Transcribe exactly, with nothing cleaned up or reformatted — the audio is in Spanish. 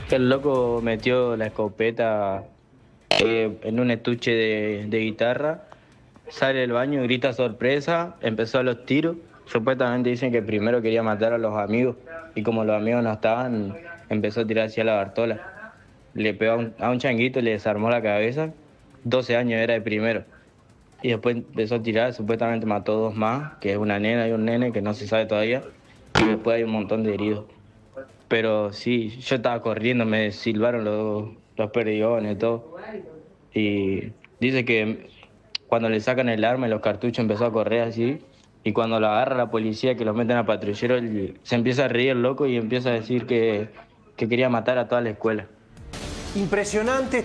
El loco metió la escopeta eh, en un estuche de, de guitarra, sale del baño, grita sorpresa, empezó a los tiros. Supuestamente dicen que primero quería matar a los amigos y como los amigos no estaban, empezó a tirar hacia la Bartola. Le pegó a un, a un changuito y le desarmó la cabeza. doce años era de primero. Y después empezó a tirar, supuestamente mató dos más, que es una nena y un nene que no se sabe todavía. Y después hay un montón de heridos. Pero sí, yo estaba corriendo, me silbaron los, los perdigones y todo. Y dice que cuando le sacan el arma y los cartuchos empezó a correr así. Y cuando lo agarra la policía que lo meten a patrullero, él se empieza a reír el loco y empieza a decir que, que quería matar a toda la escuela. Impresionante.